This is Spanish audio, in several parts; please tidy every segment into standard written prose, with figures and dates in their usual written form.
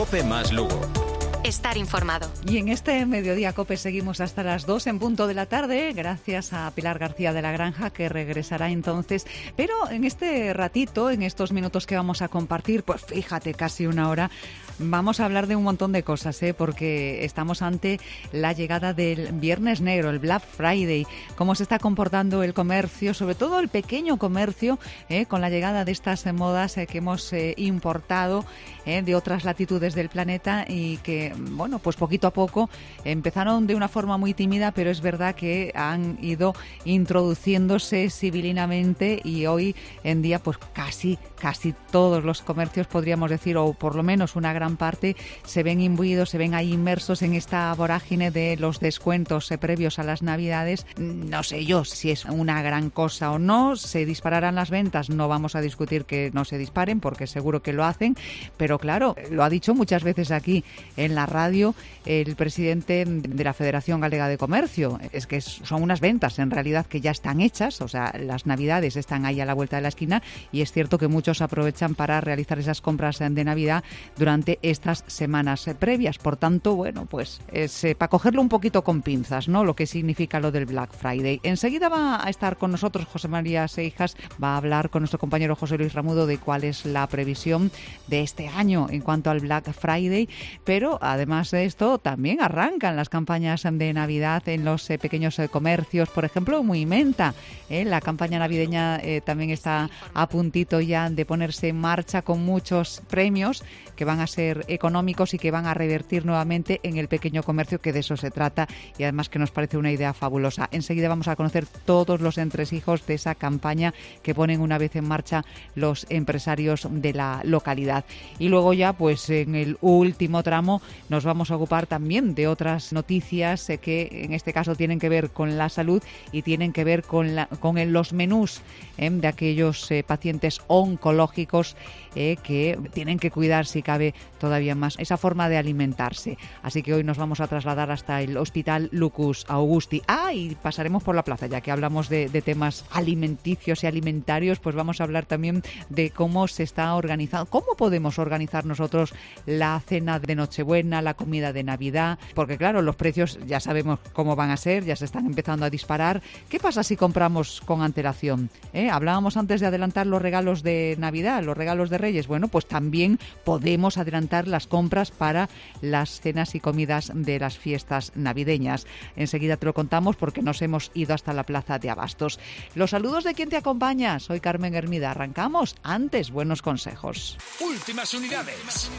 COPE más Lugo. Estar informado. Y en este Mediodía COPE seguimos hasta las 2 en punto de la tarde, gracias a Pilar García de la Granja, que regresará entonces. Pero en este ratito, en estos minutos que vamos a compartir, pues fíjate, casi una hora, vamos a hablar de un montón de cosas, porque estamos ante la llegada del Viernes Negro, el Black Friday, cómo se está comportando el comercio, sobre todo el pequeño comercio, con la llegada de estas modas que hemos importado de otras latitudes del planeta y que, bueno, pues poquito a poco empezaron de una forma muy tímida, pero es verdad que han ido introduciéndose civilinamente y hoy en día pues casi todos los comercios, podríamos decir, o por lo menos una gran parte, se ven imbuidos, se ven ahí inmersos en esta vorágine de los descuentos previos a las Navidades. No sé yo si es una gran cosa o no, se dispararán las ventas, no vamos a discutir que no se disparen porque seguro que lo hacen, pero claro, lo ha dicho muchas veces aquí en la radio el presidente de la Federación Galega de Comercio, es que son unas ventas en realidad que ya están hechas, o sea, las Navidades están ahí a la vuelta de la esquina y es cierto que muchos aprovechan para realizar esas compras de Navidad durante estas semanas previas. Por tanto, bueno, pues es para cogerlo un poquito con pinzas, ¿no? Lo que significa lo del Black Friday. Enseguida va a estar con nosotros José María Seijas, va a hablar con nuestro compañero José Luis Ramudo de cuál es la previsión de este año en cuanto al Black Friday, pero además de esto también arrancan las campañas de Navidad en los pequeños comercios, por ejemplo, Muimenta, la campaña navideña también está a puntito ya de ponerse en marcha con muchos premios que van a ser económicos y que van a revertir nuevamente en el pequeño comercio, que de eso se trata y además que nos parece una idea fabulosa. Enseguida vamos a conocer todos los entresijos de esa campaña que ponen una vez en marcha los empresarios de la localidad. Y luego ya, pues en el último tramo nos vamos a ocupar también de otras noticias que en este caso tienen que ver con la salud y tienen que ver con los menús de aquellos pacientes oncológicos que tienen que cuidar, si cabe, todavía más esa forma de alimentarse. Así que hoy nos vamos a trasladar hasta el Hospital Lucus Augusti. Y pasaremos por la plaza, ya que hablamos de temas alimenticios y alimentarios, pues vamos a hablar también de cómo se está organizando, cómo podemos organizar nosotros la cena de Nochebuena, la comida de Navidad, porque claro, los precios ya sabemos cómo van a ser, ya se están empezando a disparar. ¿Qué pasa si compramos con antelación? Hablábamos antes de adelantar los regalos de Navidad, los regalos de Reyes. Bueno, pues también podemos adelantar las compras para las cenas y comidas de las fiestas navideñas. Enseguida te lo contamos porque nos hemos ido hasta la Plaza de Abastos. Los saludos de quien te acompaña. Soy Carmen Hermida. Arrancamos. Antes, buenos consejos. Últimas unidades.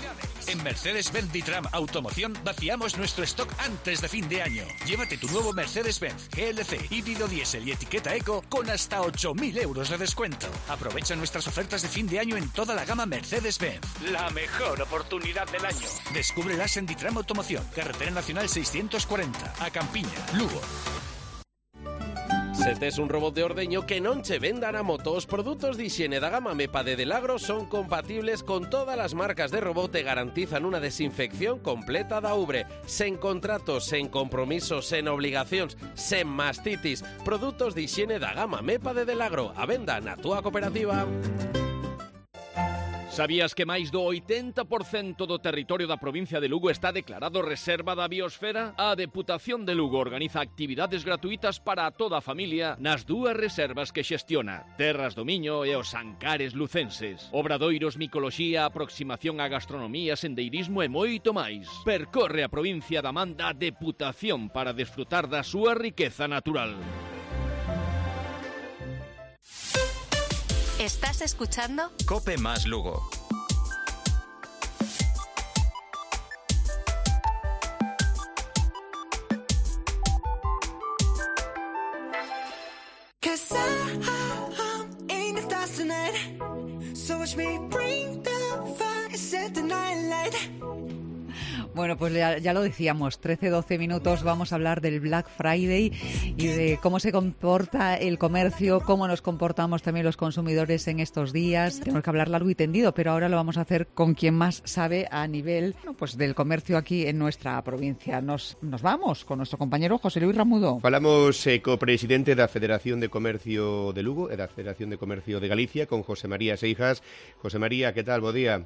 En Mercedes-Benz Ditram Automoción vaciamos nuestro stock antes de fin de año. Llévate tu nuevo Mercedes-Benz GLC híbrido diésel y etiqueta eco con hasta 8.000 euros de descuento. Aprovecha nuestras ofertas de fin de año en toda la gama Mercedes-Benz. La mejor oportunidad del año. Descúbrelas en Ditram Automoción, Carretera Nacional 640, a Campiña, Lugo. Se tes un robot de ordeño que non che vendan a moto. Os produtos de higiene da gama MEPA de Delagro son compatibles con todas las marcas de robot e garantizan unha desinfección completa da ubre, sen contratos, sen compromisos, sen obligacións, sen mastitis. Produtos de higiene da gama MEPA de Delagro, a venda na túa cooperativa. Sabías que máis do 80% do territorio da provincia de Lugo está declarado reserva da biosfera? A Deputación de Lugo organiza actividades gratuitas para toda a familia nas dúas reservas que xestiona, Terras do Miño e os Ancares lucenses. Obradoiros, micoloxía, aproximación á gastronomía, sendeirismo e moito máis. Percorre a provincia da man da Deputación para desfrutar da súa riqueza natural. ¿Estás escuchando? COPE más Lugo. Bueno, pues ya lo decíamos, 13-12 minutos vamos a hablar del Black Friday y de cómo se comporta el comercio, cómo nos comportamos también los consumidores en estos días. Tenemos que hablar largo y tendido, pero ahora lo vamos a hacer con quien más sabe a nivel pues del comercio aquí en nuestra provincia. Nos vamos con nuestro compañero José Luis Ramudo. Falamos copresidente da Federación de Comercio de Lugo e da Federación de Comercio de Galicia con José María Seijas. José María, que tal? Bo día.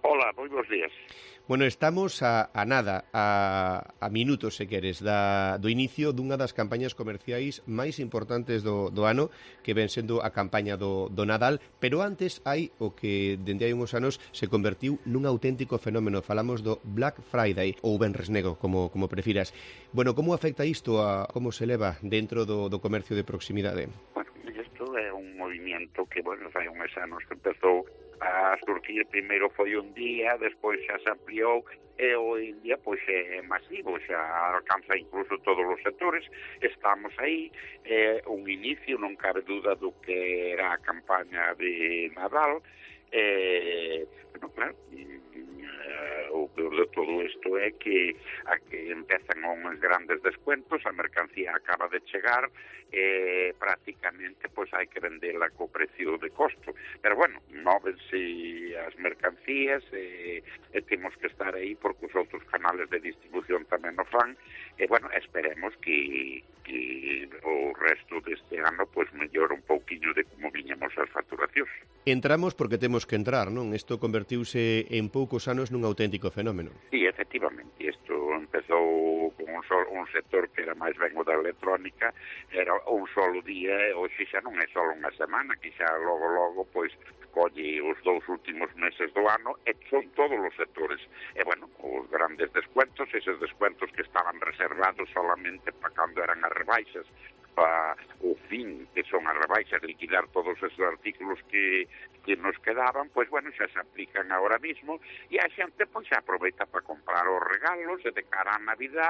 Hola, moi bons días. Bueno, estamos a nada, a minutos, se queres, do inicio dunha das campañas comerciais máis importantes do ano, que ven sendo a campaña do Nadal, pero antes hai o que dende hai uns anos se convertiu nun auténtico fenómeno. Falamos do Black Friday, ou Venres Negro, como prefiras. Bueno, como afecta isto a como se leva dentro do comercio de proximidade? Bueno, isto é un movimento que, bueno, fai uns anos que empezou a surgir. Primeiro foi un día, despois xa se ampliou e hoy en día pois é masivo, xa alcanza incluso todos os sectores. Estamos aí, un inicio, non cabe duda do que era a campaña de Nadal. Bueno, claro, o peor de todo isto é que empezan uns grandes descuentos, a mercancía acaba de chegar e prácticamente pois hai que vendela co precio de costo, pero bueno, móvense as mercancías e temos que estar aí porque os outros canales de distribución tamén o fan e bueno, esperemos que o resto deste ano pois mellore un pouquiño de como viñamos as facturacións. Entramos porque temos que entrar, non? Isto convertiuse en poucos anos nun auténtico fenómeno. Sí, efectivamente, isto empezou con un sector que era máis ben o da electrónica, era un solo día, e hoxe xa non é só unha semana, que xa logo, pois, colle os 2 últimos meses do ano, e son todos os sectores. E, bueno, os grandes descuentos, eses descuentos que estaban reservados solamente para cando eran as rebaixas, para o fin, que son as rebaixas, liquidar todos esos artículos que nos quedaban, pois, bueno, xa se aplican ahora mismo, e a xente, pois, xa aproveita para comprar os regalos de cara a Navidad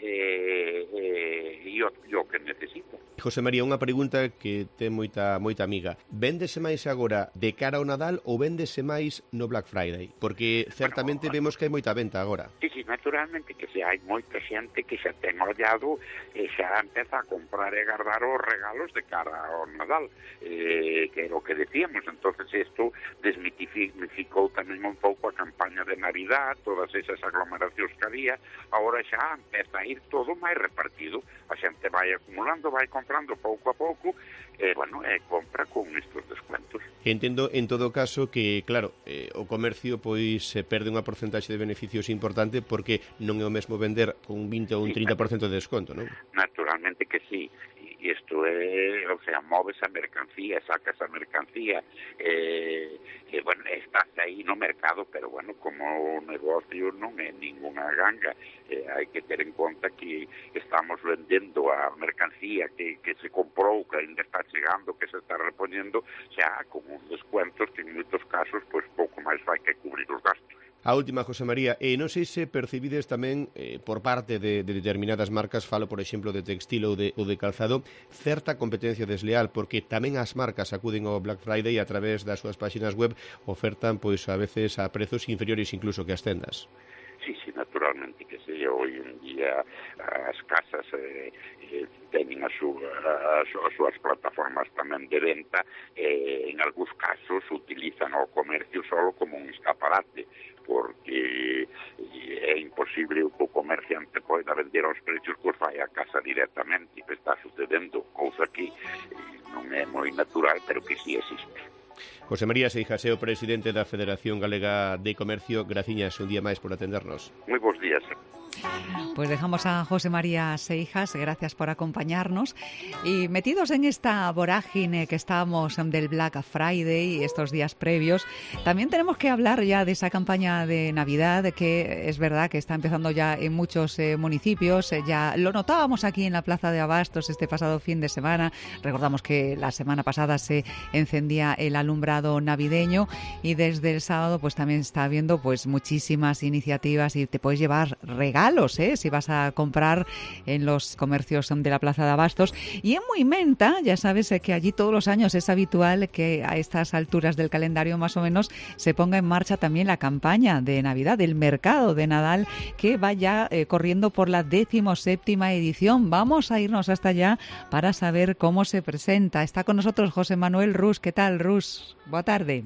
e o que necesita. José María, unha pregunta que ten moita amiga. Véndese máis agora de cara ao Nadal ou véndese máis no Black Friday? Porque certamente vemos que hai moita venta agora. Sí, naturalmente que se hai moita xente que xa ten ollado e xa empeza a comprar e guardar os regalos de cara ao Nadal, que era o que decíamos. Entonces isto desmitificou tamén un pouco a campaña de Navidad, todas esas aglomeracións que había. Agora xa empeza a ir todo máis repartido, a xente vai acumulando, vai comprando pouco a pouco, e, bueno, compra con estes descuentos. Entendo, en todo caso, que, claro, o comercio pois se perde unha porcentaxe de beneficios importante porque non é o mesmo vender con un 20 ou un 30% de desconto, non? Naturalmente que sí. E isto é, o sea, moves a mercancía, sacas a mercancía, bueno, estás aí no mercado, pero, bueno, como o negocio non é ninguna ganga, hai que ter en conta que estamos vendendo a mercancía que se comprou, que ainda está chegando, que se está repoñendo, xa con uns descuentos que en moitos casos, pois, pouco máis vai que cubrir os gastos. A última, José María, non sei se percibides tamén por parte de determinadas marcas, falo, por exemplo, de textil ou de calzado, certa competencia desleal, porque tamén as marcas acuden ao Black Friday a través das súas páxinas web, ofertan, pois, a veces a prezos inferiores incluso que as tendas. Sí, naturalmente que sí, hoy en día as casas teñen as súas plataformas tamén de venta e en algúns casos utilizan o comercio solo como un escaparate, porque é imposible que o comerciante poida vender aos precios que os vai a casa directamente, que está sucedendo, cousa que non é moi natural, pero que sí existe. José María Seijas, o presidente da Federación Galega de Comercio, graciñas un día máis por atendernos. Moi bons días. Pues dejamos a José María Seijas, gracias por acompañarnos. Y metidos en esta vorágine que estamos del Black Friday, estos días previos, también tenemos que hablar ya de esa campaña de Navidad, que es verdad que está empezando ya en muchos municipios. Ya lo notábamos aquí en la Plaza de Abastos este pasado fin de semana. Recordamos que la semana pasada se encendía el alumbrado navideño y desde el sábado pues también está habiendo pues muchísimas iniciativas y te puedes llevar regalos, si vas a comprar en los comercios de la Plaza de Abastos. Y en Muimenta, ya sabes que allí todos los años es habitual que a estas alturas del calendario más o menos se ponga en marcha también la campaña de Navidad, del mercado de Nadal, que va ya corriendo por la 17ª edición. Vamos a irnos hasta allá para saber cómo se presenta. Está con nosotros José Manuel Rus. ¿Qué tal, Rus? Boa tarde.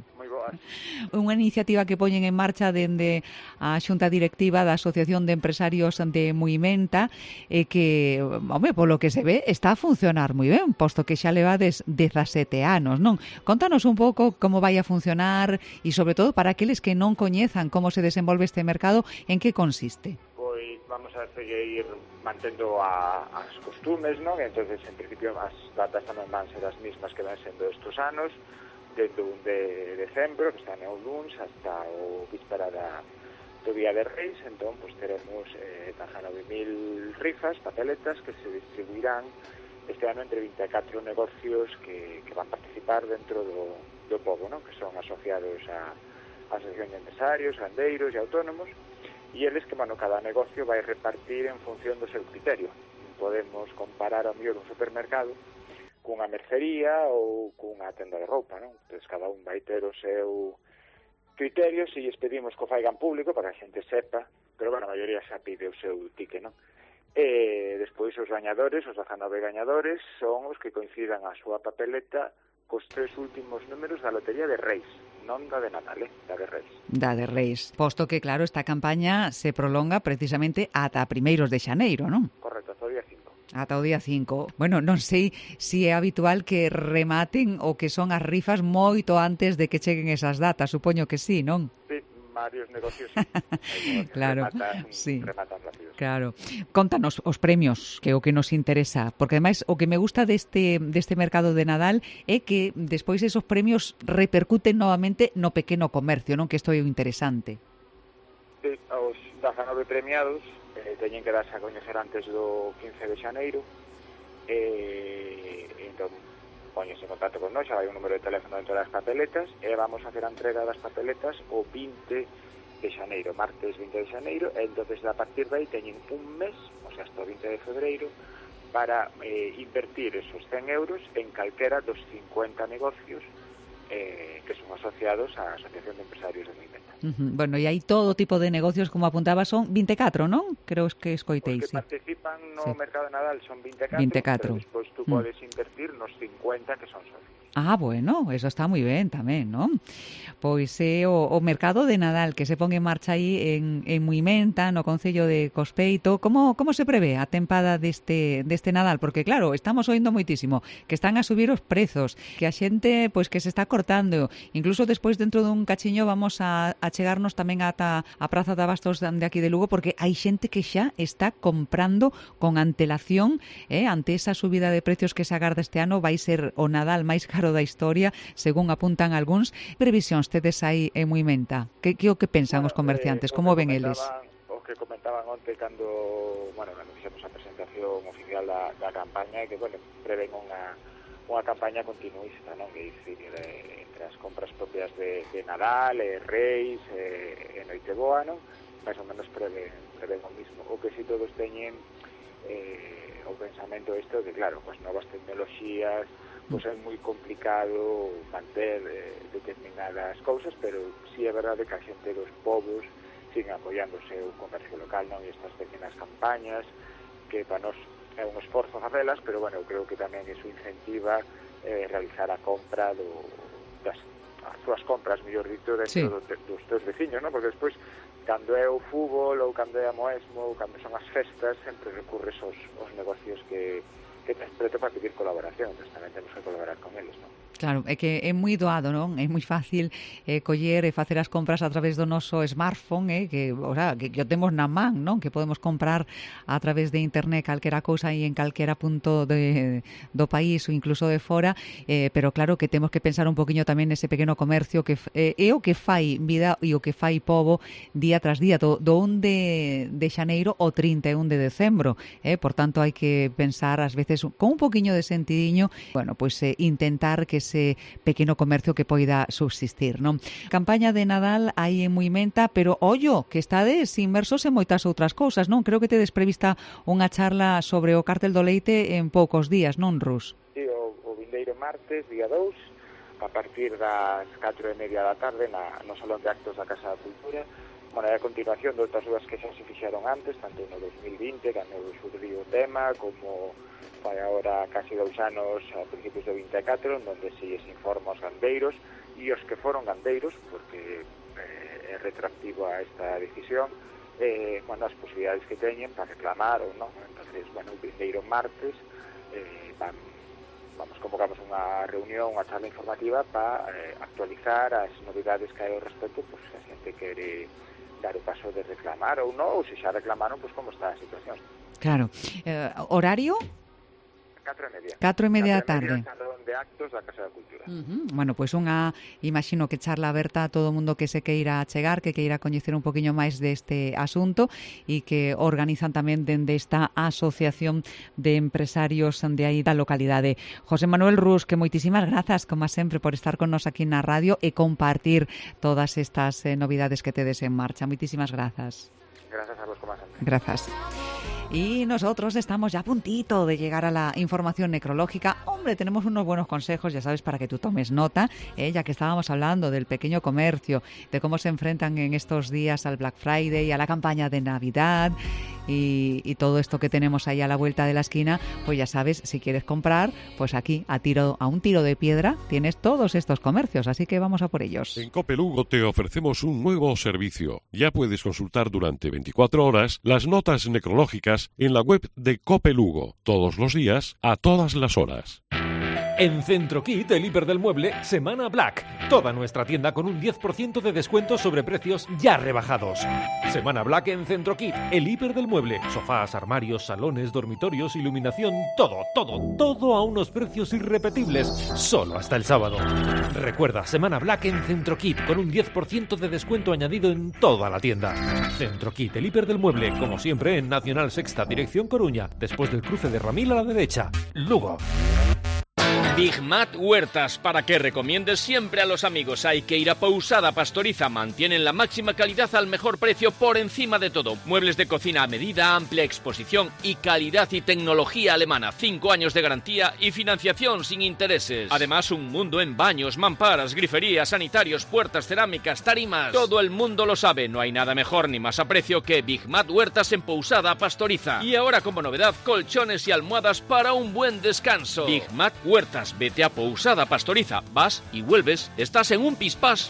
boas. Unha iniciativa que poñen en marcha dende a Xunta Directiva da Asociación de Empresarios de Muimenta e que, home, polo que se ve, está a funcionar moi ben, posto que xa levades 17 anos, non? Contanos un pouco como vai a funcionar e, sobre todo, para aqueles que non coñezan como se desenvolve este mercado, en que consiste? Pois vamos a seguir mantendo as costumes, non? Entonces, en principio, as datas tamén van ser as mismas que van sendo estes anos, desde o 1 de decembro, que está no luns, hasta o víspera do Día de Reis. Entón, pues, teremos 19.000 rifas, papeletas, que se distribuirán este ano entre 24 negocios que van participar dentro do pobo, non? Que son asociados a Asociación de Empresarios, Gandeiros e Autónomos, e eles que, bueno, cada negocio vai repartir en función do seu criterio. Podemos comparar ao mellor un supermercado cunha mercería ou cunha tenda de roupa, non? Entón, cada un vai ter o seu criterio, se lles pedimos que o faigan público para que a xente sepa, pero, bueno, a maioría xa pide o seu ticket, non? E despois os gañadores, os 19 gañadores, son os que coincidan a súa papeleta cos 3 últimos números da Lotería de Reis, non da de Natal, da de Reis. Da de Reis. Posto que, claro, esta campaña se prolonga precisamente ata primeiros de xaneiro, non? Correcto, ata o día 5. Ata o día 5. Bueno, non sei se é habitual que rematen o que son as rifas moito antes de que cheguen esas datas. Supoño que sí, non? Sí, varios negocios, sí. Claro, rematan rápido. Claro. Contanos os premios, que é o que nos interesa, porque ademais o que me gusta deste mercado de Nadal é que despois esos premios repercuten novamente no pequeno comercio, non? Que isto é interesante. Sí, os 19 premiados teñen que darse a coñecer antes do 15 de xaneiro, entón poñense en contacto con nós, xa hai un número de teléfono dentro das papeletas, e vamos a hacer a entrega das papeletas o 20 de xaneiro, martes 20 de xaneiro, e entonces a partir de aí teñen un mes, o sea, hasta o 20 de febreiro, para invertir esos 100 euros en calquera dos 50 negocios que son asociados á Asociación de Empresarios de Muimenta. Bueno, e hai todo tipo de negocios, como apuntaba, son 24, non? Creo que escoitei, Os que participan no mercado de Nadal son 24, pero despois tú podes invertir nos 50 que son socios. Ah, bueno, eso está moi ben tamén, non? Pois é o mercado de Nadal que se pon en marcha aí en Muimenta, no concello de Cospeito. Como se prevé a tempada deste Nadal? Porque, claro, estamos oindo moitísimo que están a subir os prezos, que a xente, pois, que se está cortando. Incluso despois, dentro dun cachiño, vamos a chegarnos tamén ata a Praza de Abastos de aquí de Lugo, porque hai xente que xa está comprando con antelación, ante esa subida de precios que se agarda este ano. Vai ser o Nadal máis caro da historia, según apuntan algúns. Previsións tedes aí en Muimenta? Que o que pensan os comerciantes? Como ven eles? O que comentaban onte cando fixemos a presentación oficial da campaña, que, bueno, prevén unha campaña continuista, non? Que dicir, entre as compras propias de Nadal, Reis, e Noiteboa, non? Mais ou menos prevén o mismo. O que si todos teñen o pensamento isto de, claro, as novas tecnoloxías, pois é moi complicado manter determinadas cousas, pero sí é verdade que a xente dos povos siguen apoiándose o comercio local, non? E estas pequenas campañas que para nós é un esforzo facelas, pero, bueno, eu creo que tamén iso incentiva realizar a compra as súas compras, mellor dito, dentro dos teus veciños, non? Porque despois, cando é o fútbol ou cando é a moesmo ou cando son as festas, sempre recurres aos negocios que tens preto para pedir colaboración, entón tamén temos que colaborar con eles, non? Claro, é que é moi doado, non? É moi fácil coller e facer as compras a través do noso smartphone, que o temos na man, non? Que podemos comprar a través de internet calquera cousa aí en calquera punto do país ou incluso de fora, pero claro que temos que pensar un poquinho tamén nese pequeno comercio que é o que fai vida e o que fai pobo día tras día, do 1 de xaneiro ao 31 de decembro, por tanto hai que pensar ás veces con un poquinho de sentidiño, bueno, pois intentar que ese pequeno comercio que poida subsistir, non? Campaña de Nadal aí en Muimenta, pero ollo, que estades inmersos en moitas outras cousas, non? Creo que tedes prevista unha charla sobre o cartel do leite en poucos días, non, Rus? Sí, o vindeiro martes, día 2, a partir das 4:30 da tarde no Salón de Actos da Casa da Cultura, Bueno, é a continuación de outras dúas que xa se fixeron antes, tanto no 2020, cando surgiu o tema, como vai agora casi 2 anos a principios do 24, onde se informa aos gandeiros e os que foron gandeiros, porque é retroactivo a esta decisión, as posibilidades que teñen para reclamar ou non. Entonces, bueno, o primeiro martes convocamos unha reunión, unha charla informativa para actualizar as novidades que hai ao respecto, pois se a xente quere dar o paso de reclamar ou non, ou se xa reclamaron, pois como está a situación. Claro. Horario? 4:30. 4:30 da tarde. Salón de actos da Casa da Cultura. Bueno, pois imagino que charla aberta a todo o mundo que se queira chegar, que queira coñecer un poquinho máis deste asunto e que organizan tamén dende esta asociación de empresarios de aí da localidade. José Manuel Rus, que moitísimas grazas, como sempre, por estar con nos aquí na radio e compartir todas estas novidades que tedes en marcha. Moitísimas grazas. Gracias a vos, como sempre. Gracias. Y nosotros estamos ya a puntito de llegar a la información necrológica. Hombre, tenemos unos buenos consejos, ya sabes, para que tú tomes nota, ya que estábamos hablando del pequeño comercio, de cómo se enfrentan en estos días al Black Friday, a la campaña de Navidad y todo esto que tenemos ahí a la vuelta de la esquina. Pues ya sabes, si quieres comprar, pues aquí a un tiro de piedra tienes todos estos comercios, así que vamos a por ellos. En Cope Lugo te ofrecemos un nuevo servicio. Ya puedes consultar durante 24 horas las notas necrológicas en la web de Cope Lugo, todos los días, a todas las horas. En Centrokit, el hiper del mueble, Semana Black. Toda nuestra tienda con un 10% de descuento sobre precios ya rebajados. Semana Black en Centrokit, el hiper del mueble. Sofás, armarios, salones, dormitorios, iluminación, todo a unos precios irrepetibles, solo hasta el sábado. Recuerda, Semana Black en Centrokit, con un 10% de descuento añadido en toda la tienda. Centrokit, el hiper del mueble, como siempre en Nacional Sexta, dirección Coruña, después del cruce de Ramil a la derecha, Lugo. Big Mat Huertas, para que recomiendes siempre a los amigos. Hay que ir a Pousada Pastoriza. Mantienen la máxima calidad al mejor precio por encima de todo. Muebles de cocina a medida, amplia exposición y calidad y tecnología alemana. 5 años de garantía y financiación sin intereses. Además, un mundo en baños, mamparas, griferías, sanitarios, puertas, cerámicas, tarimas. Todo el mundo lo sabe. No hay nada mejor ni más a precio que Big Mat Huertas en Pousada Pastoriza. Y ahora, como novedad, colchones y almohadas para un buen descanso. Big Mat Huertas. Vete a Pousada Pastoriza, vas y vuelves, estás en un pispás.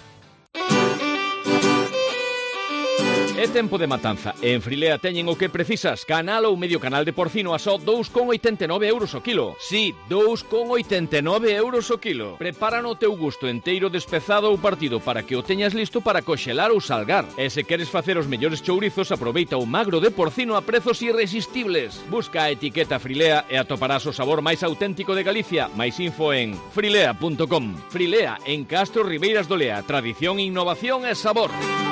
É tempo de matanza. En Frilea teñen o que precisas. Canal ou medio canal de porcino a só 2,89 euros o kilo. Sí, 2,89 euros o kilo. Prepara no teu gusto enteiro despezado ou partido para que o teñas listo para coxelar ou salgar. E se queres facer os mellores chourizos, aproveita o magro de porcino a prezos irresistibles. Busca a etiqueta Frilea e atoparás o sabor máis auténtico de Galicia. Máis info en frilea.com. Frilea, en Castro Ribeiras do Lea. Tradición, innovación e sabor.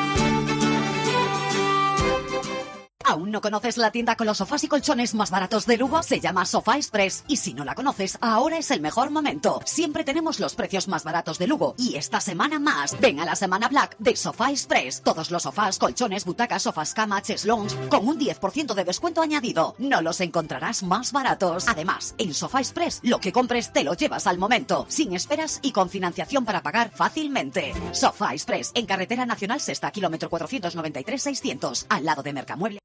¿Aún no conoces la tienda con los sofás y colchones más baratos de Lugo? Se llama Sofá Express. Y si no la conoces, ahora es el mejor momento. Siempre tenemos los precios más baratos de Lugo. Y esta semana más. Ven a la Semana Black de Sofá Express. Todos los sofás, colchones, butacas, sofás, cama, cheslons, con un 10% de descuento añadido. No los encontrarás más baratos. Además, en Sofá Express, lo que compres te lo llevas al momento. Sin esperas y con financiación para pagar fácilmente. Sofá Express, en Carretera Nacional Sexta, kilómetro 493-600, al lado de Mercamueble.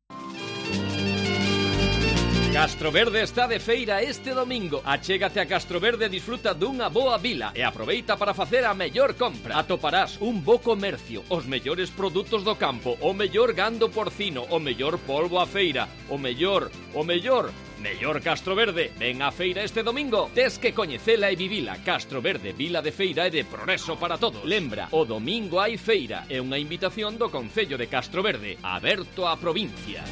Castroverde está de feira este domingo. Achégate a Castroverde e disfruta dunha boa vila e aproveita para facer a mellor compra. Atoparás un bo comercio, os mellores produtos do campo, o mellor gando porcino, o mellor polvo a feira, o mellor Castroverde. Ven á feira este domingo. Tes que coñecela e vivila. Castroverde, vila de feira e de progreso para todos. Lembra, o domingo hai feira. É unha invitación do Concello de Castroverde, aberto á provincia.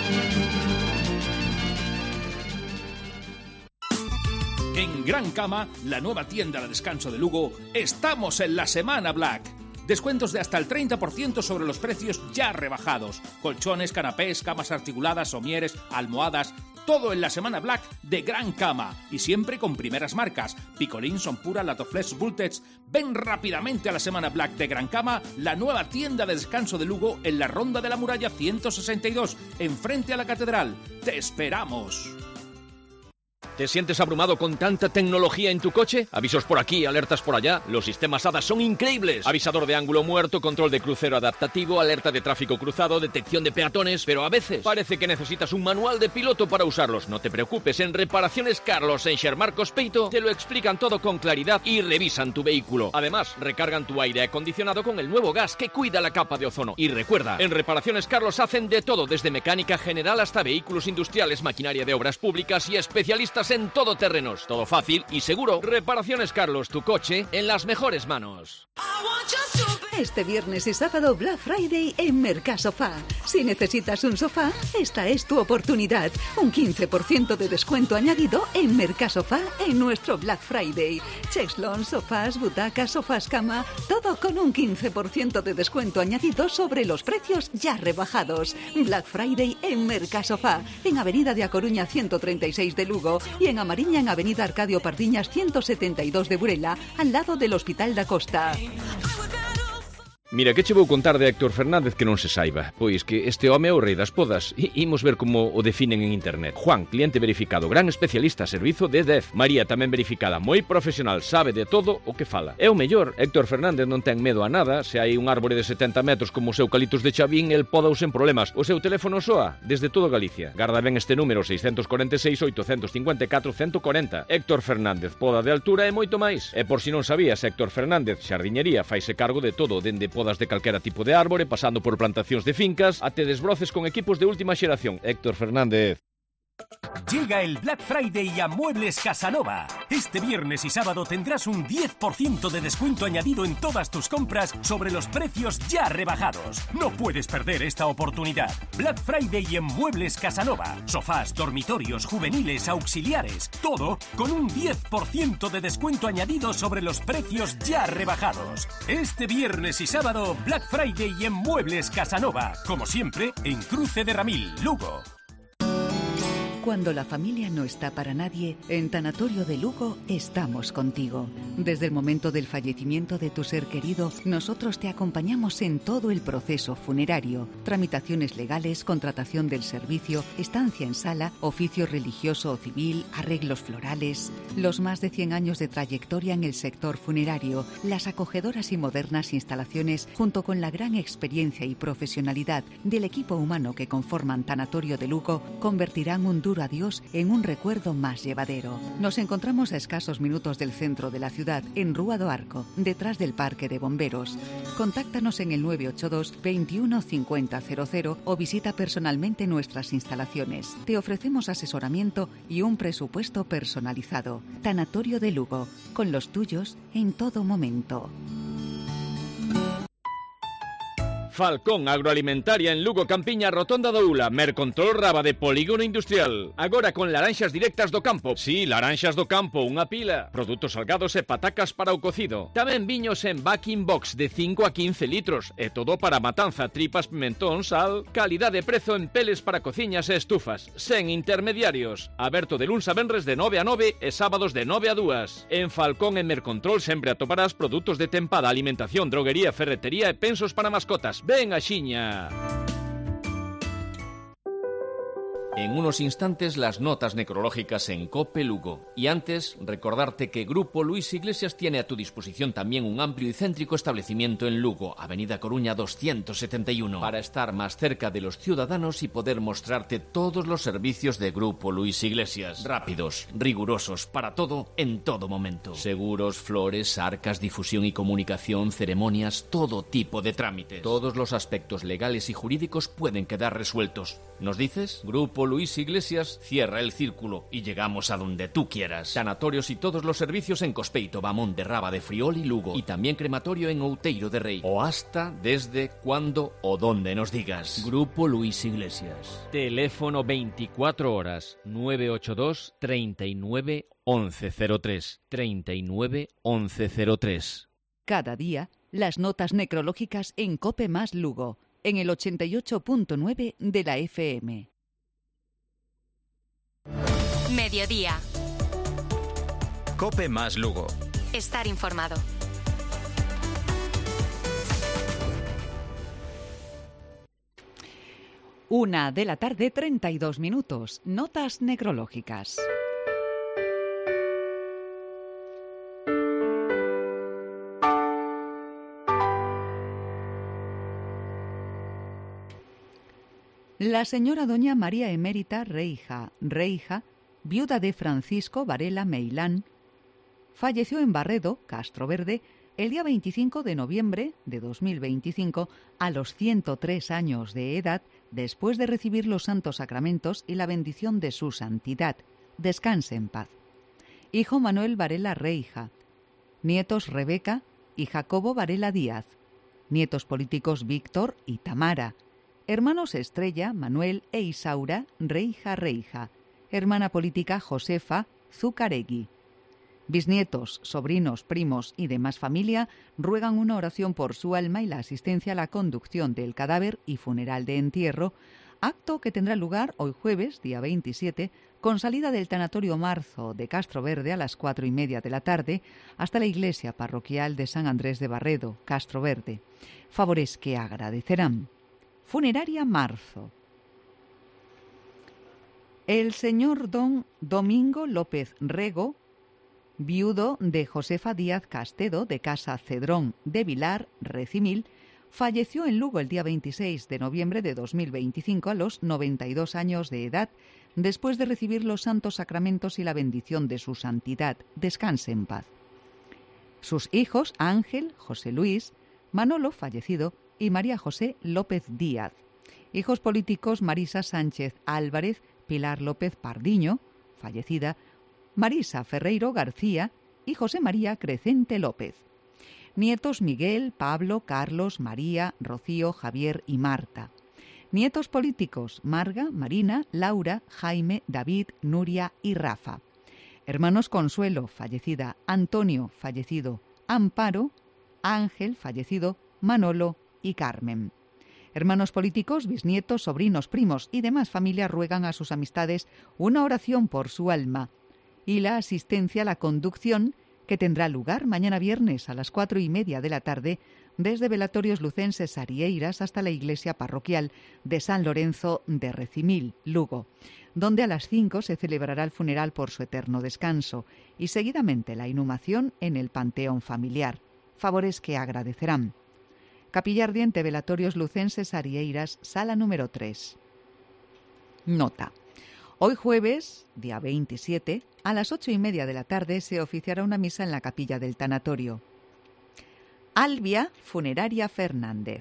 En Gran Cama, la nueva tienda de descanso de Lugo, estamos en la Semana Black. Descuentos de hasta el 30% sobre los precios ya rebajados. Colchones, canapés, camas articuladas, somieres, almohadas, todo en la Semana Black de Gran Cama. Y siempre con primeras marcas. Picolín, Sonpura, Latoflex, Bultex. Ven rápidamente a la Semana Black de Gran Cama, la nueva tienda de descanso de Lugo en la Ronda de la Muralla 162, enfrente a la Catedral. ¡Te esperamos! ¿Te sientes abrumado con tanta tecnología en tu coche? Avisos por aquí, alertas por allá. Los sistemas ADAS son increíbles. Avisador de ángulo muerto, control de crucero adaptativo, alerta de tráfico cruzado, detección de peatones, pero a veces parece que necesitas un manual de piloto para usarlos. No te preocupes, en Reparaciones Carlos en Xermarcos Peito te lo explican todo con claridad y revisan tu vehículo. Además, recargan tu aire acondicionado con el nuevo gas que cuida la capa de ozono. Y recuerda, en Reparaciones Carlos hacen de todo, desde mecánica general hasta vehículos industriales, maquinaria de obras públicas y especialistas en todoterrenos. Todo fácil y seguro. Reparaciones Carlos, tu coche en las mejores manos. Este viernes y sábado Black Friday en Mercasofá. Si necesitas un sofá, esta es tu oportunidad. Un 15% de descuento añadido en Mercasofá en nuestro Black Friday. Cheslon, sofás, butacas, sofás cama, todo con un 15% de descuento añadido sobre los precios ya rebajados. Black Friday en Mercasofá, en Avenida de A Coruña 136 de Lugo y en Amariña en Avenida Arcadio Pardiñas 172 de Burela, al lado del Hospital da Costa. Mira, que che vou contar de Héctor Fernández que non se saiba? Pois que este home é o rei das podas. Imos ver como o definen en internet. Juan, cliente verificado, gran especialista, servizo de 10. María, tamén verificada, moi profesional, sabe de todo o que fala. É o mellor, Héctor Fernández non ten medo a nada. Se hai un árbore de 70 metros como os eucaliptos de Chavín, el poda sen problemas. O seu teléfono soa desde todo Galicia. Garda ben este número, 646-854-140. Héctor Fernández, poda de altura e moito máis. E por si non sabías, Héctor Fernández, xardiñería, faise cargo de todo, dende podas de calquera tipo de árbore, pasando por plantacións de fincas, até desbroces con equipos de última xeración. Héctor Fernández. Llega el Black Friday a Muebles Casanova. Este viernes y sábado tendrás un 10% de descuento añadido en todas tus compras sobre los precios ya rebajados. No puedes perder esta oportunidad. Black Friday en Muebles Casanova. Sofás, dormitorios, juveniles, auxiliares. Todo con un 10% de descuento añadido sobre los precios ya rebajados. Este viernes y sábado, Black Friday en Muebles Casanova. Como siempre, en Cruce de Ramil, Lugo. Cuando la familia no está para nadie, en Tanatorio de Lugo estamos contigo. Desde el momento del fallecimiento de tu ser querido, nosotros te acompañamos en todo el proceso funerario. Tramitaciones legales, contratación del servicio, estancia en sala, oficio religioso o civil, arreglos florales. Los más de 100 años de trayectoria en el sector funerario, las acogedoras y modernas instalaciones, junto con la gran experiencia y profesionalidad del equipo humano que conforman Tanatorio de Lugo, convertirán un duro adiós en un recuerdo más llevadero. Nos encontramos a escasos minutos del centro de la ciudad, en Rúa do Arco, detrás del Parque de Bomberos. Contáctanos en el 982 21 50 00 o visita personalmente nuestras instalaciones. Te ofrecemos asesoramiento y un presupuesto personalizado. Tanatorio de Lugo, con los tuyos en todo momento. Falcón Agroalimentaria en Lugo, Campiña, Rotonda do Ula, Mercontrol Raba de Polígono Industrial. Agora con laranxas directas do campo. Sí, laranxas do campo, unha pila. Produtos salgados e patacas para o cocido. Tamén viños en backing box de 5 a 15 litros. E todo para matanza, tripas, pimentón, sal. Calidad de prezo en peles para cociñas e estufas. Sen intermediarios. Aberto de luns a venres de 9 a 9 e sábados de 9 a 2. En Falcón e Mercontrol sempre atoparás produtos de tempada, alimentación, droguería, ferretería e pensos para mascotas. ¡Ven a Xiña! En unos instantes las notas necrológicas en COPE Lugo. Y antes, recordarte que Grupo Luis Iglesias tiene a tu disposición también un amplio y céntrico establecimiento en Lugo, Avenida Coruña 271, para estar más cerca de los ciudadanos y poder mostrarte todos los servicios de Grupo Luis Iglesias. Rápidos, rigurosos, para todo, en todo momento. Seguros, flores, arcas, difusión y comunicación, ceremonias, todo tipo de trámites. Todos los aspectos legales y jurídicos pueden quedar resueltos. ¿Nos dices? Grupo Luis Iglesias cierra el círculo y llegamos a donde tú quieras. Sanatorios y todos los servicios en Cospeito, Bamón de Raba de Friol y Lugo. Y también crematorio en Outeiro de Rei. O hasta, desde, cuando o donde nos digas. Grupo Luis Iglesias. Teléfono 24 horas 982 39 1103. 39 1103. Cada día, las notas necrológicas en COPE más Lugo, en el 88.9 de la FM. Mediodía. COPE más Lugo. Estar informado. Una de la tarde, 32 minutos. Notas necrológicas. La señora doña María Emérita Reija, viuda de Francisco Varela Meilán, falleció en Barredo, Castro Verde, el día 25 de noviembre de 2025 a los 103 años de edad, después de recibir los santos sacramentos y la bendición de su santidad. Descanse en paz. Hijo Manuel Varela Reija. Nietos Rebeca y Jacobo Varela Díaz. Nietos políticos Víctor y Tamara. Hermanos Estrella, Manuel e Isaura Reija. Hermana política Josefa Zucaregui. Bisnietos, sobrinos, primos y demás familia ruegan una oración por su alma y la asistencia a la conducción del cadáver y funeral de entierro, acto que tendrá lugar hoy jueves, día 27, con salida del Tanatorio Marzo de Castro Verde a las 4:30 de la tarde hasta la iglesia parroquial de San Andrés de Barredo, Castro Verde. Favores que agradecerán. Funeraria Marzo. El señor don Domingo López Rego, viudo de Josefa Díaz Castedo, de Casa Cedrón de Vilar, Recimil, falleció en Lugo el día 26 de noviembre de 2025 a los 92 años de edad, después de recibir los santos sacramentos y la bendición de su santidad. Descanse en paz. Sus hijos Ángel, José Luis, Manolo, fallecido, y María José López Díaz. Hijos políticos Marisa Sánchez Álvarez, Pilar López Pardiño, fallecida, Marisa Ferreiro García y José María Crecente López. Nietos Miguel, Pablo, Carlos, María, Rocío, Javier y Marta. Nietos políticos Marga, Marina, Laura, Jaime, David, Nuria y Rafa. Hermanos Consuelo, fallecida, Antonio, fallecido, Amparo, Ángel, fallecido, Manolo y Carmen. Hermanos políticos, bisnietos, sobrinos, primos y demás familias ruegan a sus amistades una oración por su alma y la asistencia a la conducción que tendrá lugar mañana viernes a las 4:30 de la tarde desde Velatorios Lucenses Arieiras hasta la iglesia parroquial de San Lorenzo de Recimil, Lugo, donde a las 5 se celebrará el funeral por su eterno descanso y seguidamente la inhumación en el panteón familiar. Favores que agradecerán. Capilla Ardiente, Velatorios Lucenses Arieiras, sala número 3. Nota. Hoy jueves, día 27, a las 8:30 de la tarde se oficiará una misa en la capilla del tanatorio. Albia Funeraria Fernández.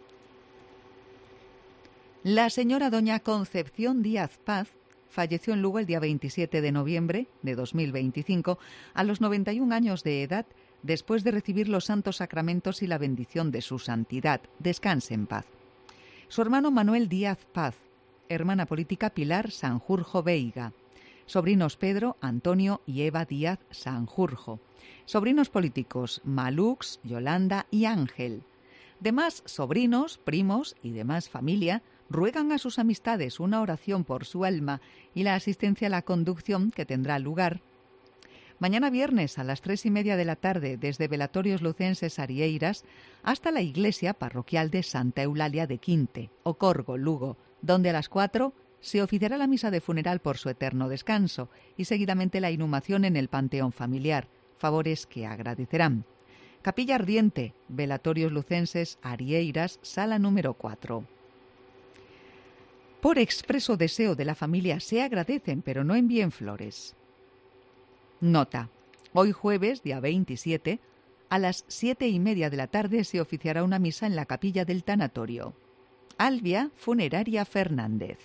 La señora doña Concepción Díaz Paz falleció en Lugo el día 27 de noviembre de 2025 a los 91 años de edad, después de recibir los santos sacramentos y la bendición de su santidad. Descanse en paz. Su hermano Manuel Díaz Paz, hermana política Pilar Sanjurjo Veiga, sobrinos Pedro, Antonio y Eva Díaz Sanjurjo, sobrinos políticos Malux, Yolanda y Ángel. Demás sobrinos, primos y demás familia ruegan a sus amistades una oración por su alma y la asistencia a la conducción que tendrá lugar mañana viernes a las 3:30 de la tarde desde Velatorios Lucenses Arieiras hasta la iglesia parroquial de Santa Eulalia de Quinte, Ocorgo, Lugo, donde a las 4 se oficiará la misa de funeral por su eterno descanso y seguidamente la inhumación en el panteón familiar, favores que agradecerán. Capilla Ardiente, Velatorios Lucenses Arieiras, sala número 4. Por expreso deseo de la familia se agradecen, pero no envíen flores. Nota. Hoy jueves, día 27, a las 7:30 de la tarde se oficiará una misa en la capilla del tanatorio. Albia Funeraria Fernández.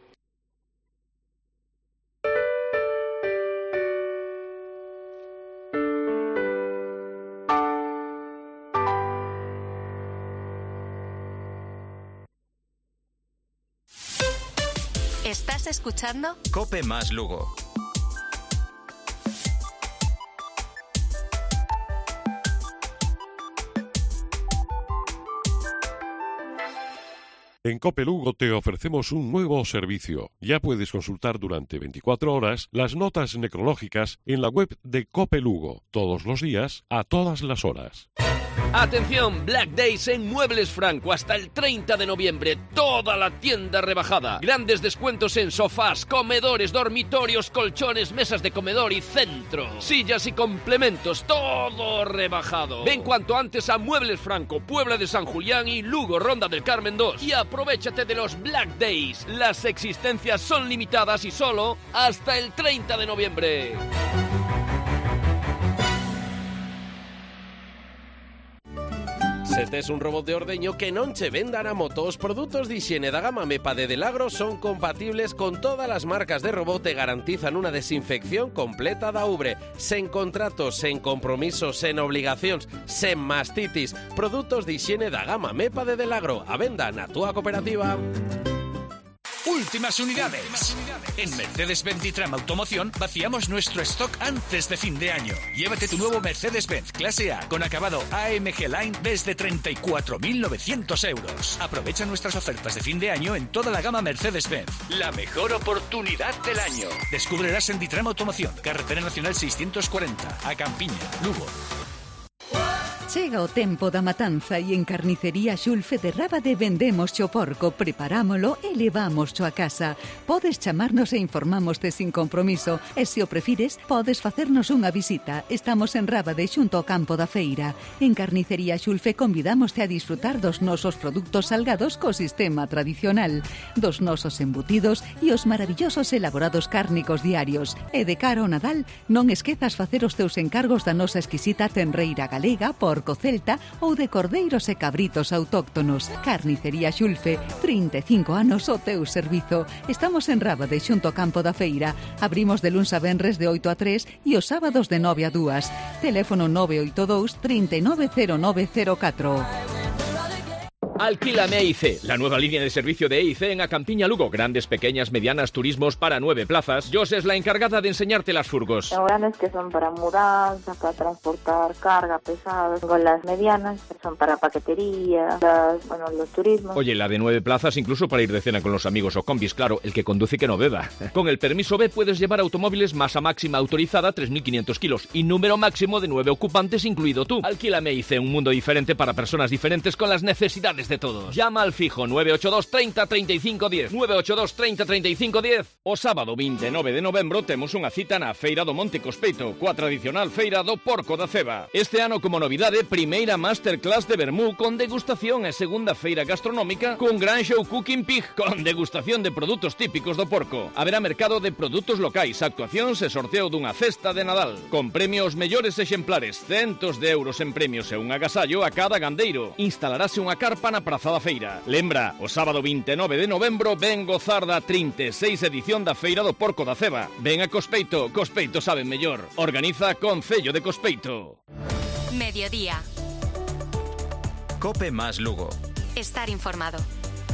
¿Estás escuchando? Cope más Lugo. En Cope Lugo te ofrecemos un nuevo servicio. Ya puedes consultar durante 24 horas las notas necrológicas en la web de Cope Lugo, todos los días, a todas las horas. Atención, Black Days en Muebles Franco hasta el 30 de noviembre. Toda la tienda rebajada. Grandes descuentos en sofás, comedores, dormitorios, colchones, mesas de comedor y centro. Sillas y complementos, todo rebajado. Ven cuanto antes a Muebles Franco, Puebla de San Julián y Lugo, Ronda del Carmen 2. Y aprovéchate de los Black Days. Las existencias son limitadas y solo hasta el 30 de noviembre. Se tes un robot de ordeño que non che vendan a moto. Os produtos de higiene da gama MEPA de Delagro son compatibles con todas as marcas de robot e garantizan unha desinfección completa da ubre. Sen contratos, sen compromisos, sen obligacións, sen mastitis. Produtos de higiene da gama MEPA de Delagro. A venda na túa cooperativa. Últimas unidades. En Mercedes-Benz Tram Automoción vaciamos nuestro stock antes de fin de año. Llévate tu nuevo Mercedes-Benz Clase A con acabado AMG Line desde 34.900 euros. Aprovecha nuestras ofertas de fin de año en toda la gama Mercedes-Benz. La mejor oportunidad del año. Descúbrelas en Ditram Automoción, Carretera Nacional 640, a Campiña, Lugo. Chega o tempo da matanza e en Carnicería Xulfe de Rábade vendemos xo porco, preparámolo e levámosxo a casa. Podes chamarnos e informámoste sin compromiso e se o prefires, podes facernos unha visita. Estamos en Rábade xunto ao campo da feira. En Carnicería Xulfe convidámoste a disfrutar dos nosos produtos salgados co sistema tradicional, dos nosos embutidos e os maravillosos elaborados cárnicos diarios. E de cara ao Nadal, non esquezas facer os teus encargos da nosa exquisita tenreira galega, porco celta ou de cordeiros e cabritos autóctonos. Carnicería Xulfe, 35 anos ao teu servizo. Estamos en Rábade xunto ao campo da feira. Abrimos de luns a venres de 8 a 3 e os sábados de 9 a 2. Teléfono 982 390904. Alquílame EIC, la nueva línea de servicio de EIC en Acampiña Lugo. Grandes, pequeñas, medianas, turismos para 9 plazas. Jos es la encargada de enseñarte las furgos. Tengo grandes que son para mudanza, para transportar carga pesada. Tengo las medianas que son para paquetería, los turismos. Oye, la de 9 plazas incluso para ir de cena con los amigos o combis, claro, el que conduce que no beba. Con el permiso B puedes llevar automóviles masa máxima autorizada 3.500 kilos y número máximo de 9 ocupantes incluido tú. Alquílame EIC, un mundo diferente para personas diferentes con las necesidades de todos. Llama al fijo 982 30 35 10, 982 30 35 10. O sábado 29 de novembro temos unha cita na Feira do Monte Cospeito, coa tradicional Feira do Porco da Ceba. Este ano como novidade, primeira masterclass de vermú con degustación e segunda feira gastronómica con gran show Cooking Pig con degustación de produtos típicos do porco. Haberá mercado de produtos locais, actuacións e sorteo dunha cesta de Nadal, con premios mellores exemplares, centos de euros en premios e un agasallo a cada gandeiro. Instalarase unha carpa na Praza da Feira. Lembra, o sábado 29 de novembro ven gozar da 36 edición da Feira do Porco da Ceba. Ven a Cospeito, Cospeito sabe mellor. Organiza Concello de Cospeito. Mediodía. COPE más Lugo. Estar informado.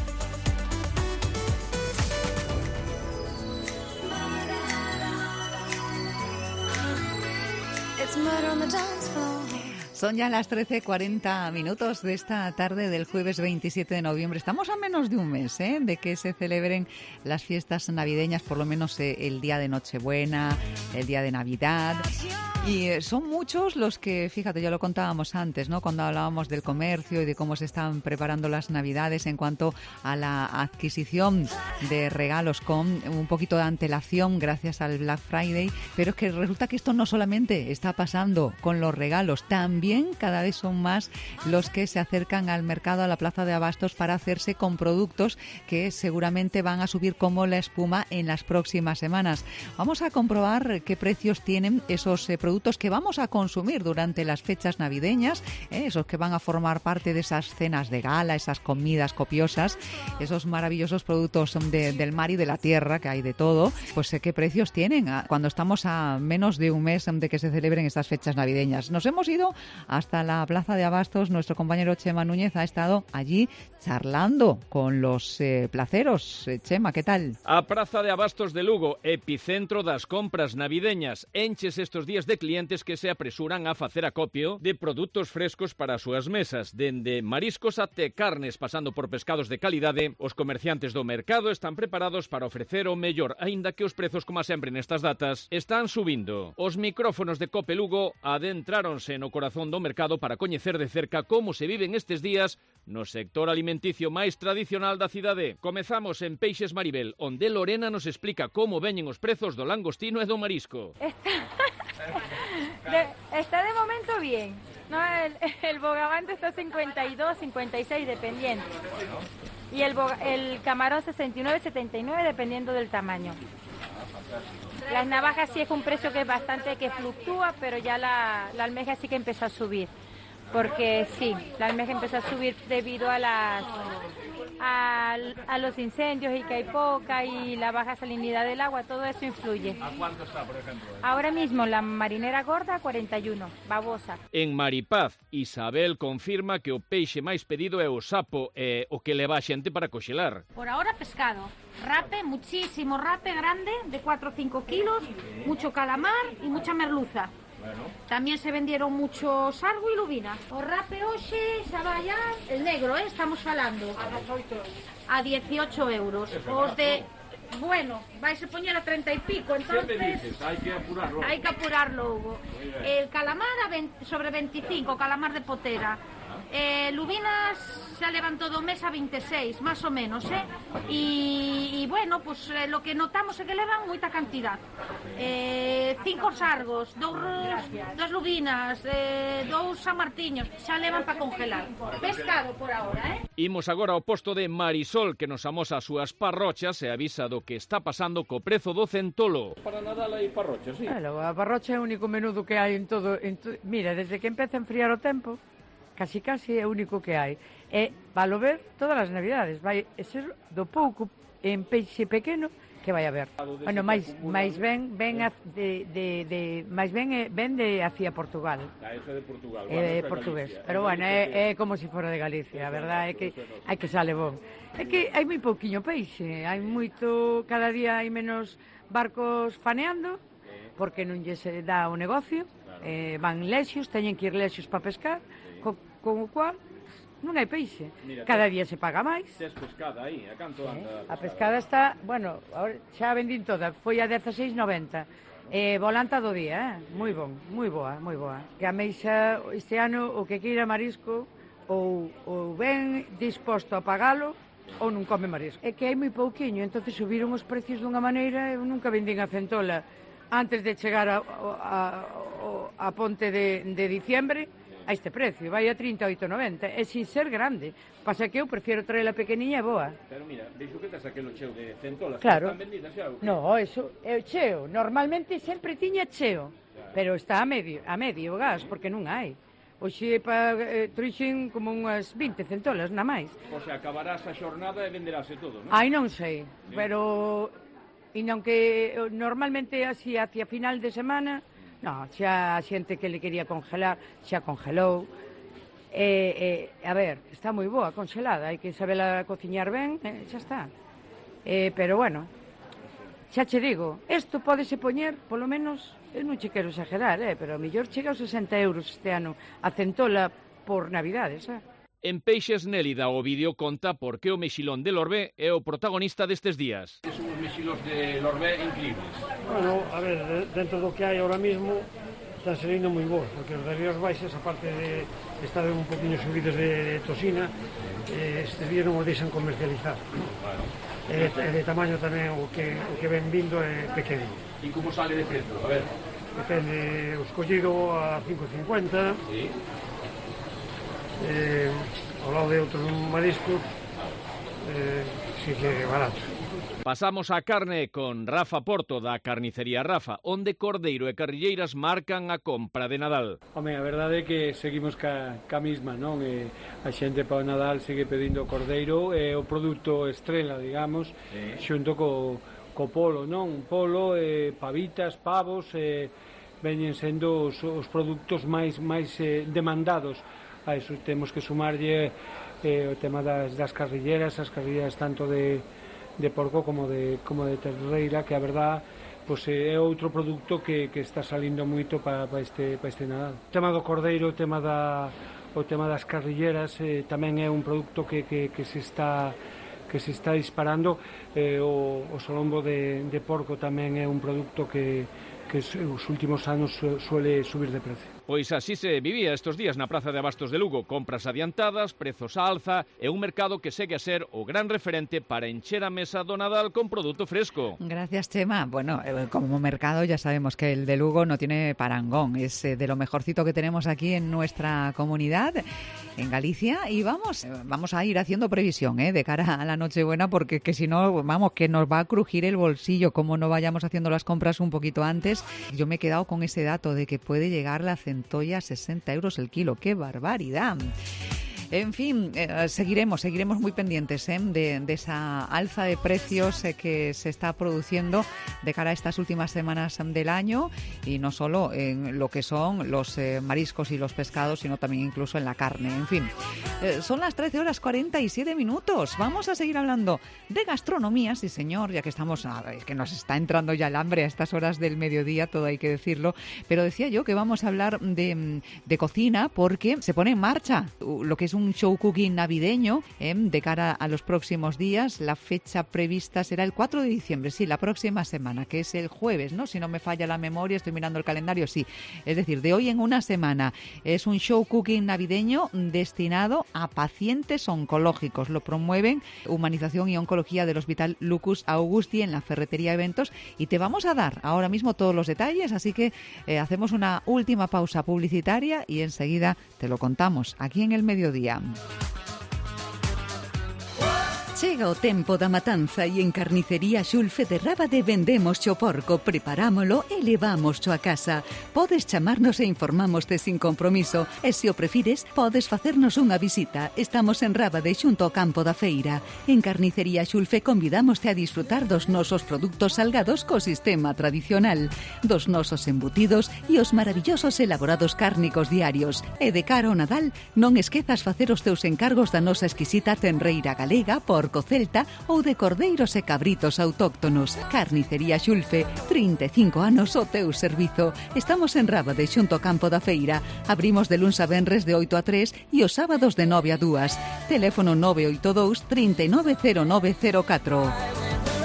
It's murder on the dance floor. Son ya las 13:40 de esta tarde del jueves 27 de noviembre. Estamos a menos de un mes de que se celebren las fiestas navideñas, por lo menos el día de Nochebuena, el día de Navidad. Y son muchos los que, fíjate, ya lo contábamos antes, ¿no? Cuando hablábamos del comercio y de cómo se están preparando las Navidades en cuanto a la adquisición de regalos con un poquito de antelación gracias al Black Friday. Pero es que resulta que esto no solamente está pasando con los regalos, también cada vez son más los que se acercan al mercado, a la plaza de abastos, para hacerse con productos que seguramente van a subir como la espuma en las próximas semanas. Vamos a comprobar qué precios tienen esos productos que vamos a consumir durante las fechas navideñas, esos que van a formar parte de esas cenas de gala, esas comidas copiosas, esos maravillosos productos del mar y de la tierra, que hay de todo. Pues qué precios tienen cuando estamos a menos de un mes de que se celebren estas fechas navideñas. Nos hemos ido hasta la plaza de abastos. Nuestro compañero Chema Núñez ha estado allí charlando con los placeros. Chema, ¿qué tal? A Praza de Abastos de Lugo, epicentro das compras navideñas. Enches estos días de clientes que se apresuran a facer acopio de produtos frescos para as súas mesas. Dende mariscos até carnes, pasando por pescados de calidade, os comerciantes do mercado están preparados para ofrecer o mellor, aínda que os prezos, como sempre nestas datas, están subindo. Os micrófonos de Cope Lugo adentráronse no corazón información do mercado para coñecer de cerca como se viven estes días no sector alimenticio máis tradicional da cidade. Comezamos en Peixes Maribel, onde Lorena nos explica como veñen os prezos do langostino e do marisco. Está de momento bien. No, el bogavante está 52, 56 dependiendo. Y el camarón 69, 79 dependiendo del tamaño. Las navajas sí es un precio que es bastante que fluctúa, pero ya la almeja sí que empezó a subir. Porque sí, la almeja empezó a subir debido a los incendios y que hay poca y la baja salinidad del agua, todo eso influye. ¿A cuánto está, por ejemplo? Ahora mismo la marinera gorda 41, babosa. En Maripaz, Isabel confirma que o peixe máis pedido é o sapo e o que leva a xente para coxelar. Por ahora pescado, rape, muchísimo rape grande de 4 o 5 kilos, mucho calamar y mucha merluza. Bueno. También se vendieron mucho sargo y lubina. O rape hoxe xa vai el negro, estamos falando. A 18 euros. Os de, bueno, vais a poñer a 30 y pico, entonces... Dices, hay que apurarlo. Hay que apurarlo, Hugo. El calamar sobre 25, calamar de potera. Lubinas xa levan todo o mes a 26, más o menos, y bueno, pues lo que notamos é que levan moita cantidad. 5 sargos, dos lubinas, 2 sanmartiños, xa levan para congelar. Pescado por ahora, Imos agora ao posto de Marisol, que nos amosa as súas parrochas e avisa do que está pasando co prezo do centolo. Para Nadal hai parrochas, sí. A parrocha é o único menudo que hai en todo... Mira, desde que empeza a enfriar o tempo, casi é o único que hai. E valo ver todas as navidades. Vai ser do pouco en peixe pequeno que vai haber. Bueno, máis ben de hacia Portugal. Eso é de Portugal. É portugués. Pero bueno, é como se fora de Galicia, a verdade é que hai que sale bon. É que hai moi pouquiño peixe, hai moito, cada día hai menos barcos faneando, porque non lle se dá o negocio, van lexios, teñen que ir lexios para pescar, con o cual non hai peixe. Mira, cada día se paga máis. Tes pescada aí, a canto anda? A pescada está, bueno, xa vendín toda, foi a 16,90. Volanta do día, moi bon, moi boa. Que a meixa este ano o que queira marisco ou ben disposto a pagalo ou non come marisco. É que hai moi pouquiño, entonces subiron os precios dunha maneira, eu nunca vendín a centola antes de chegar a ponte de diciembre a este precio, vai a 38,90, é sin ser grande. Pasa que eu prefiro traer a pequeniña e boa. Pero mira, veixo que tes aquelo cheo de centolas, claro. Están vendidas xa? No, eso é o cheo, normalmente sempre tiña cheo, pero está a medio o gas, porque non hai. Oxe, trixen como unhas 20 centolas, na máis. O sea, acabarás a xornada e venderase todo, non? Ai, non sei, pero... E non que normalmente así hacia final de semana... No, xa a xente que le quería congelar xa congelou. A ver, está moi boa congelada, hai que sabela cociñar ben, xa está. Pero bueno, xa che digo, isto pódese poñer, polo menos, eu non che quero exagerar, pero a mellor chega aos 60 euros este ano a centola por Navidades, En Peixes Nélida o vídeo conta por que o mexilón de Lorbé é o protagonista destes días. Son os mexilos de Lorbé increíbles. Bueno, a ver, dentro do que hai ahora mismo están saliendo moi bons, porque os de Ríos Baixas, aparte de estar un poquinho subidos de toxina, este día non os deixan comercializar. De tamaño tamén o que ven vindo é pequeno. E como sale de precio? A ver. Depende, o escollido a 5,50. Sí. Ao lado de outros mariscos sí que é barato. Pasamos a carne con Rafa Porto da carnicería Rafa, onde cordeiro e carrilleiras marcan a compra de Nadal. Home, a verdade é que seguimos ca mesma, non? A xente para o Nadal segue pedindo cordeiro, é o produto estrela, digamos, xunto co polo, non? Polo, pavitas, pavos, veñen sendo os produtos máis demandados. A iso temos que sumarlle o tema das carrilleras, as carrilleras tanto de porco como de terreira, que a verdad pois é outro produto que está salindo moito para este Nadal. O tema do cordeiro, o tema das carrilleras tamén é un produto que se está disparando. O solombo de porco tamén é un produto que os últimos anos suele subir de precio. Pois así se vivía estos días na Praza de Abastos de Lugo. Compras adiantadas, prezos á alza e un mercado que segue a ser o gran referente para encher a mesa do Nadal con produto fresco. Gracias, Chema. Bueno, como mercado ya sabemos que el de Lugo no tiene parangón. Es de lo mejorcito que tenemos aquí en nuestra comunidad, en Galicia. Y vamos a ir haciendo previsión de cara a la Nochebuena, porque que si no, vamos, que nos va a crujir el bolsillo como no vayamos haciendo las compras un poquito antes. Yo me he quedado con ese dato de que puede llegar la centolla a 60 euros el kilo. ¡Qué barbaridad! En fin, seguiremos muy pendientes de esa alza de precios que se está produciendo de cara a estas últimas semanas del año, y no solo en lo que son los mariscos y los pescados, sino también incluso en la carne. En fin, son las 13:47. Vamos a seguir hablando de gastronomía, sí señor, ya que estamos, que nos está entrando ya el hambre a estas horas del mediodía, todo hay que decirlo, pero decía yo que vamos a hablar de cocina, porque se pone en marcha lo que es un show cooking navideño de cara a los próximos días. La fecha prevista será el 4 de diciembre, sí, la próxima semana, que es el jueves, ¿no? Si no me falla la memoria, estoy mirando el calendario, sí. Es decir, de hoy en una semana. Es un show cooking navideño destinado a pacientes oncológicos. Lo promueven Humanización y Oncología del Hospital Lucus Augusti en la Ferretería Eventos, y te vamos a dar ahora mismo todos los detalles, así que hacemos una última pausa publicitaria y enseguida te lo contamos aquí en El Mediodía. Chega o tempo da matanza e en Carnicería Xulfe de Rábade vendemos xo porco, preparámolo e levámosxo a casa. Podes chamarnos e informámoste sin compromiso, e se o prefires, podes facernos unha visita. Estamos en Rábade xunto ao campo da feira. En Carnicería Xulfe convidámoste a disfrutar dos nosos produtos salgados co sistema tradicional, dos nosos embutidos e os maravillosos elaborados cárnicos diarios. E de cara ao Nadal, non esquezas facer os teus encargos da nosa exquisita tenreira galega, porco celta ou de cordeiros e cabritos autóctonos. Carnicería Xulfe, 35 anos ao teu servizo. Estamos en Rábade xunto ao campo da feira. Abrimos de luns a venres de 8 a 3 e os sábados de 9 a 2. Teléfono 982 390904.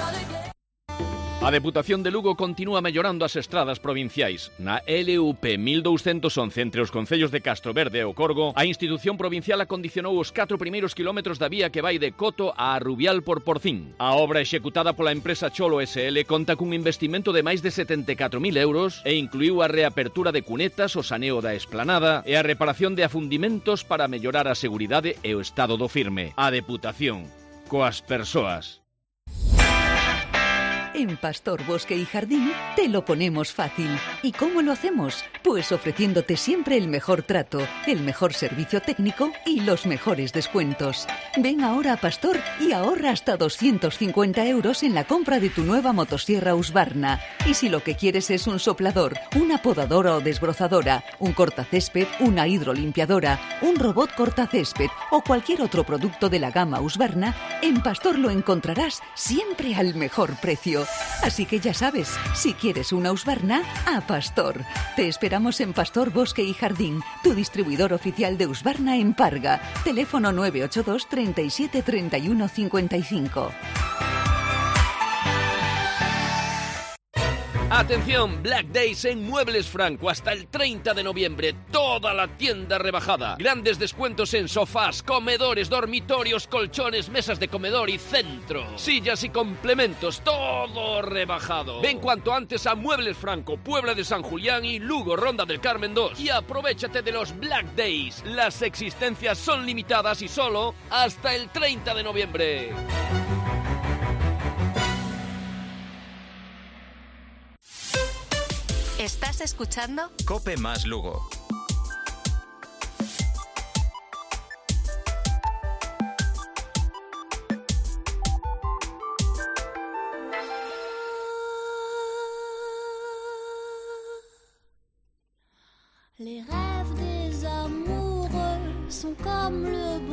A Deputación de Lugo continúa mellorando as estradas provinciais. Na LUP 1211 entre os concellos de Castroverde e o Corgo, a institución provincial acondicionou os 4 primeiros kilómetros da vía que vai de Coto a Rubial por Porcín. A obra executada pola empresa Cholo SL conta cun investimento de máis de 74.000 euros e incluiu a reapertura de cunetas, o saneo da esplanada e a reparación de afundimentos para mellorar a seguridade e o estado do firme. A Deputación, coas persoas. En Pastor Bosque y Jardín te lo ponemos fácil. ¿Y cómo lo hacemos? Pues ofreciéndote siempre el mejor trato, el mejor servicio técnico y los mejores descuentos. Ven ahora a Pastor y ahorra hasta 250 euros en la compra de tu nueva motosierra Husqvarna. Y si lo que quieres es un soplador, una podadora o desbrozadora, un cortacésped, una hidrolimpiadora, un robot cortacésped o cualquier otro producto de la gama Husqvarna, en Pastor lo encontrarás siempre al mejor precio. Así que ya sabes, si quieres una Husqvarna, a Pastor. Te esperamos en Pastor Bosque y Jardín, tu distribuidor oficial de Husqvarna en Parga. Teléfono 982 37 31 55. Atención, Black Days en Muebles Franco hasta el 30 de noviembre. Toda la tienda rebajada. Grandes descuentos en sofás, comedores, dormitorios, colchones, mesas de comedor y centro. Sillas y complementos, todo rebajado. Ven cuanto antes a Muebles Franco, Puebla de San Julián y Lugo, Ronda del Carmen 2. Y aprovéchate de los Black Days. Las existencias son limitadas y solo hasta el 30 de noviembre. ¿Estás escuchando? Cope más Lugo. Les rêves des amoureux sont comme le bon vin.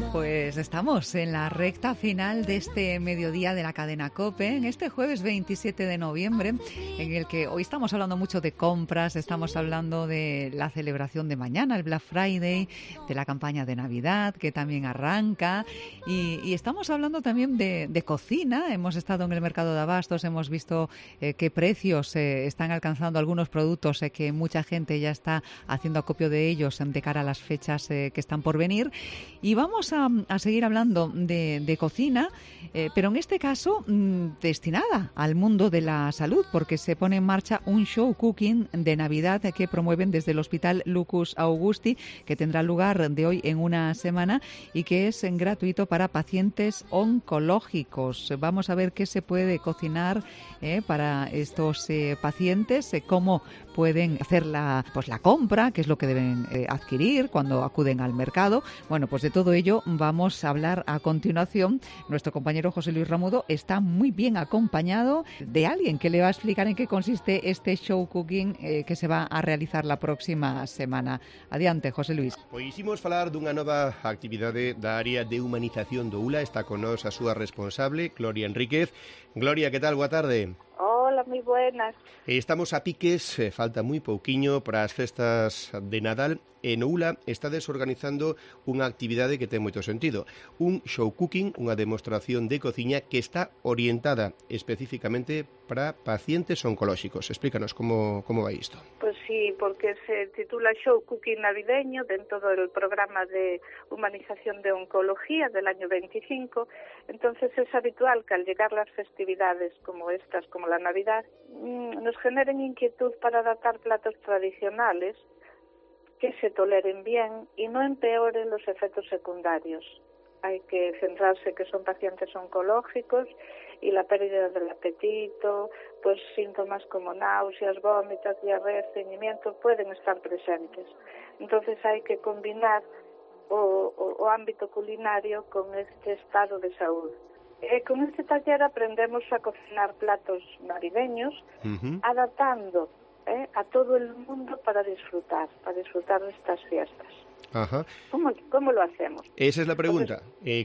Pues estamos en la recta final de este mediodía de la cadena COPE, en este jueves 27 de noviembre, en el que hoy estamos hablando mucho de compras, estamos hablando de la celebración de mañana, el Black Friday, de la campaña de Navidad, que también arranca, y estamos hablando también de cocina. Hemos estado en el mercado de abastos, hemos visto qué precios están alcanzando algunos productos, que mucha gente ya está haciendo acopio de ellos de cara a las fechas que están por venir, y vamos a seguir hablando de cocina, pero en este caso destinada al mundo de la salud, porque se pone en marcha un show cooking de Navidad que promueven desde el Hospital Lucus Augusti, que tendrá lugar de hoy en una semana y que es gratuito para pacientes oncológicos. Vamos a ver qué se puede cocinar para estos pacientes, cómo pueden hacer la compra, qué es lo que deben adquirir cuando acuden al mercado. Bueno, pues de todo ello vamos a hablar a continuación. Nuestro compañero José Luis Ramudo está muy bien acompañado de alguien que le va a explicar en qué consiste este show cooking que se va a realizar la próxima semana. Adiante, José Luis. Pois imos falar dunha nova actividade da área de humanización do ULA. Está con nós a súa responsable, Gloria Enríquez. Gloria, que tal? Boa tarde. Hola, moi buenas. Estamos a piques, falta moi pouquiño para as festas de Nadal, e no ULA está desorganizando unha actividade que ten moito sentido. Un show cooking, unha demostración de cociña que está orientada especificamente para pacientes oncolóxicos. Explícanos como vai isto. Pues sí, porque se titula Show Cooking Navideño dentro del programa de humanización de oncología del año 25. Entonces es habitual que al llegar las festividades como estas, como la Navidad, nos generen inquietud para adaptar platos tradicionales que se toleren bien y no empeoren los efectos secundarios. Hay que centrarse que son pacientes oncológicos y la pérdida del apetito, pues síntomas como náuseas, vómitos, diarrea, estreñimiento pueden estar presentes. Entonces hay que combinar o ámbito culinario con este estado de salud. Con este taller aprendemos a cocinar platos navideños, adaptando a todo el mundo para disfrutar de estas fiestas. Ajá. ¿Cómo lo hacemos? Esa es la pregunta.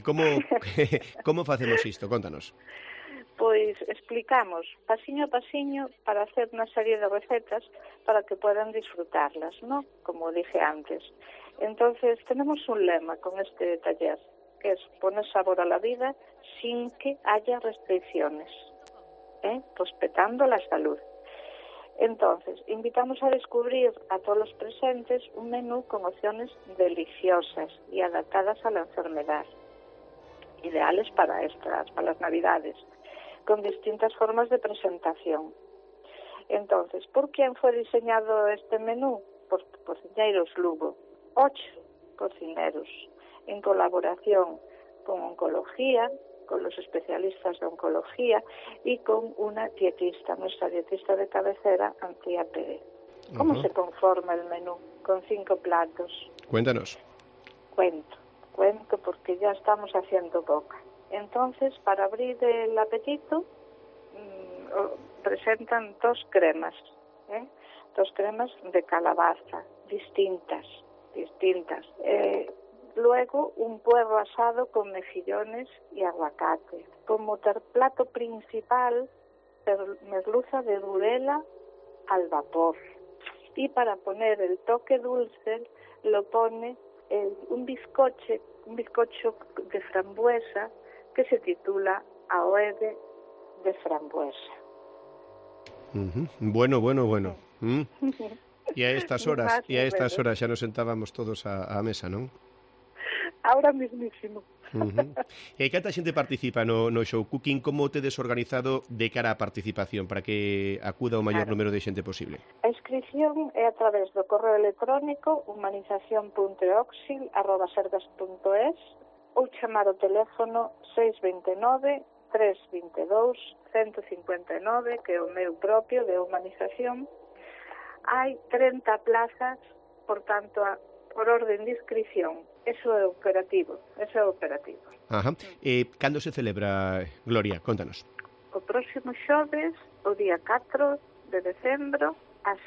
Como facemos isto? Contanos. Pois explicamos pasiño a pasiño para hacer una serie de recetas para que puedan disfrutarlas, ¿no? Como dije antes. Entonces tenemos un lema con este taller, que es poner sabor a la vida sin que haya restricciones, respetando la salud. Entonces, invitamos a descubrir a todos los presentes un menú con opciones deliciosas y adaptadas a la enfermedad, ideales para las Navidades, con distintas formas de presentación. Entonces, ¿por quién fue diseñado este menú? Por Cociñeiros Lugo, 8 cocineros, en colaboración con oncología, con los especialistas de oncología y con una dietista, nuestra dietista de cabecera, Antía Pérez. ¿Cómo se conforma el menú? Con 5 platos. Cuéntanos. Cuento porque ya estamos haciendo boca. Entonces, para abrir el apetito, presentan 2 cremas, 2 cremas de calabaza, distintas. Luego, un puerro asado con mejillones y aguacate. Como plato principal, merluza de durela al vapor. Y para poner el toque dulce, lo pone un bizcocho de frambuesa que se titula Aoede de frambuesa. Bueno. E a estas horas xa nos sentábamos todos á mesa, non? Ahora mismísimo. E canta xente participa no show cooking? Como tedes organizado de cara á participación para que acuda o maior número de xente posible? A inscripción é a través do correo electrónico humanización.euxil@sergas.es ou chamar o teléfono 629 322 159, que é o meu propio de humanización. Hai 30 plazas, por tanto, por orden de inscripción. Eso é operativo. Ajá. Cando se celebra, Gloria? Contanos. O próximo xoves, o día 4 de decembro, ás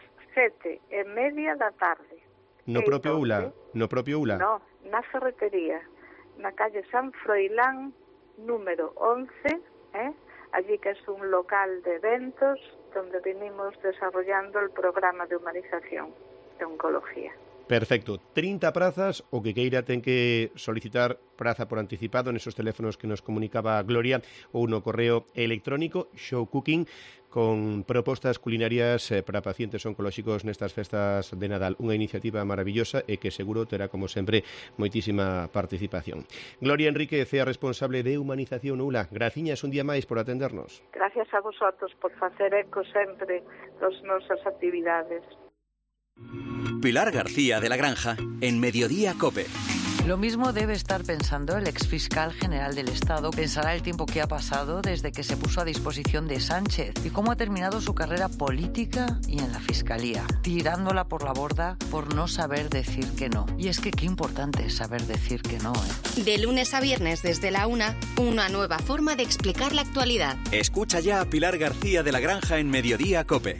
7:30 da tarde. No propio ULA? No, na ferretería. na calle San Froilán, número 11, allí que es un local de eventos donde venimos desarrollando el programa de humanización de oncología. Perfecto. 30 prazas, o que queira ten que solicitar praza por anticipado en esos teléfonos que nos comunicaba Gloria ou no correo electrónico Show Cooking con propostas culinarias para pacientes oncolóxicos nestas festas de Nadal. Unha iniciativa maravillosa e que seguro terá, como sempre, moitísima participación. Gloria Enríquez é a responsable de Humanización ULA. Graciñas un día máis por atendernos. Gracias a vosotros por facer eco sempre das nosas actividades. Pilar García de la Granja, en Mediodía COPE. Lo mismo debe estar pensando el exfiscal general del Estado. Pensará el tiempo que ha pasado desde que se puso a disposición de Sánchez y cómo ha terminado su carrera política y en la Fiscalía, tirándola por la borda por no saber decir que no. Y es que qué importante es saber decir que no, ¿eh? De lunes a viernes desde la 1, una nueva forma de explicar la actualidad. Escucha ya a Pilar García de la Granja en Mediodía COPE.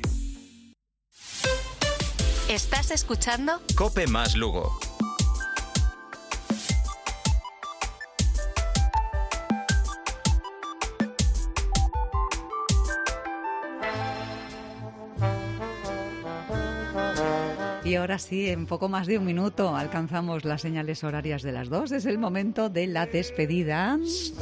¿Estás escuchando? COPE más Lugo. Y ahora sí, en poco más de un minuto alcanzamos las señales horarias de las 2. Es el momento de la despedida.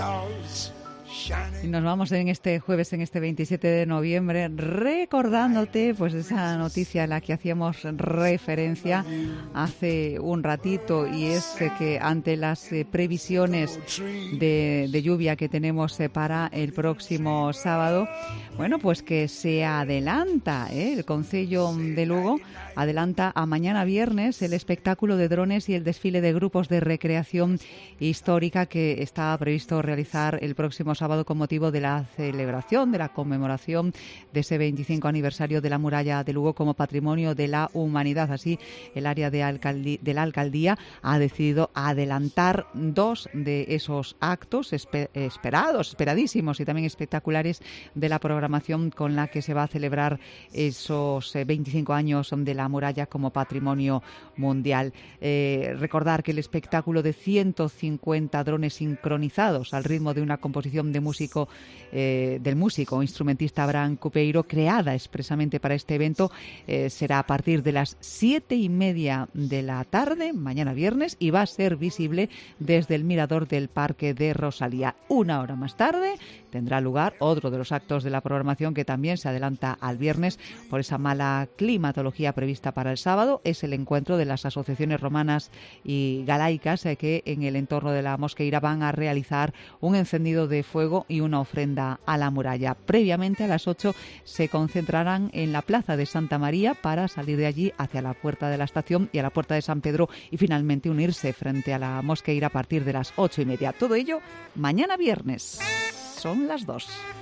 Y nos vamos en este jueves, en este 27 de noviembre, recordándote pues esa noticia a la que hacíamos referencia hace un ratito, y es que ante las previsiones de lluvia que tenemos para el próximo sábado, bueno, pues que se adelanta, el Concello de Lugo adelanta a mañana viernes el espectáculo de drones y el desfile de grupos de recreación histórica que está previsto realizar el próximo sábado con motivo de la celebración, de la conmemoración de ese 25 aniversario de la muralla de Lugo como Patrimonio de la Humanidad. Así, el área de la alcaldía ha decidido adelantar 2 de esos actos esperadísimos y también espectaculares de la programación con la que se va a celebrar esos 25 años de la muralla como Patrimonio Mundial. Recordar que el espectáculo de 150 drones sincronizados al ritmo de una composición del músico instrumentista Abraham Cupeiro, creada expresamente para este evento, será a partir de las 7:30 de la tarde, mañana viernes, y va a ser visible desde el mirador del Parque de Rosalía. Una hora más tarde tendrá lugar otro de los actos de la programación que también se adelanta al viernes por esa mala climatología prevista para el sábado. Es el encuentro de las asociaciones romanas y galaicas que en el entorno de la Mosqueira van a realizar un encendido de fuego y una ofrenda a la muralla. Previamente, a las 8 se concentrarán en la Plaza de Santa María para salir de allí hacia la Puerta de la Estación y a la Puerta de San Pedro, y finalmente unirse frente a la Mosqueira a partir de las 8:30. Todo ello mañana viernes. Son las 2.